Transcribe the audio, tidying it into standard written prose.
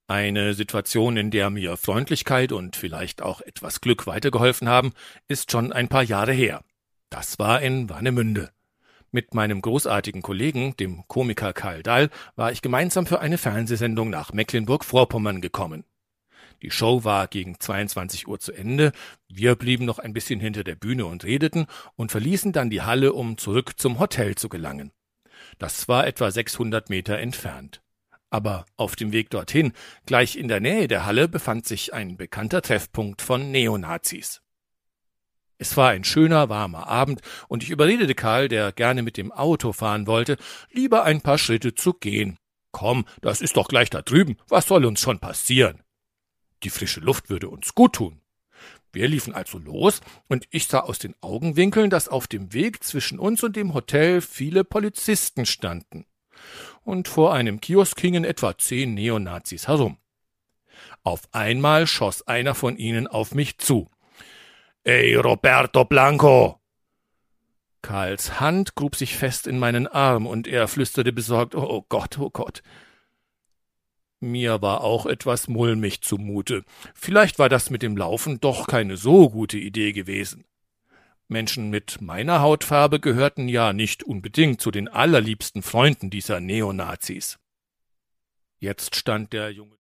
Eine Situation, in der mir Freundlichkeit und vielleicht auch etwas Glück weitergeholfen haben, ist schon ein paar Jahre her. Das war in Warnemünde. Mit meinem großartigen Kollegen, dem Komiker Karl Dall, war ich gemeinsam für eine Fernsehsendung nach Mecklenburg-Vorpommern gekommen. Die Show war gegen 22 Uhr zu Ende, wir blieben noch ein bisschen hinter der Bühne und redeten und verließen dann die Halle, um zurück zum Hotel zu gelangen. Das war etwa 600 Meter entfernt. Aber auf dem Weg dorthin, gleich in der Nähe der Halle, befand sich ein bekannter Treffpunkt von Neonazis. Es war ein schöner, warmer Abend, und ich überredete Karl, der gerne mit dem Auto fahren wollte, lieber ein paar Schritte zu gehen. »Komm, das ist doch gleich da drüben, was soll uns schon passieren?« Die frische Luft würde uns gut tun. Wir liefen also los, und ich sah aus den Augenwinkeln, dass auf dem Weg zwischen uns und dem Hotel viele Polizisten standen. Und vor einem Kiosk hingen etwa 10 Neonazis herum. Auf einmal schoss einer von ihnen auf mich zu. »Ey, Roberto Blanco!« Karls Hand grub sich fest in meinen Arm, und er flüsterte besorgt, »Oh Gott, oh Gott!« Mir war auch etwas mulmig zumute. Vielleicht war das mit dem Laufen doch keine so gute Idee gewesen. Menschen mit meiner Hautfarbe gehörten ja nicht unbedingt zu den allerliebsten Freunden dieser Neonazis. Jetzt stand der junge